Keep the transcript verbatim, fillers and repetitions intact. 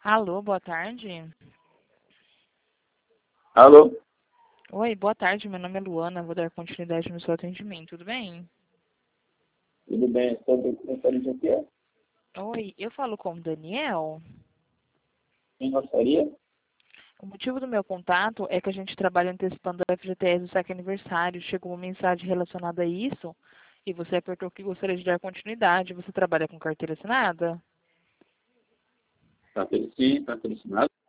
Alô, boa tarde. Alô? Oi, boa tarde. Meu nome é Luana. Vou dar continuidade no seu atendimento, tudo bem? Tudo bem? Sobre referente aqui, é? Oi, eu falo com o Daniel. Quem gostaria? O motivo do meu contato é que a gente trabalha antecipando o F G T S do século aniversário. Chegou uma mensagem relacionada a isso e você apertou que gostaria de dar continuidade. Você trabalha com carteira assinada? Tá, sim, está selecionado.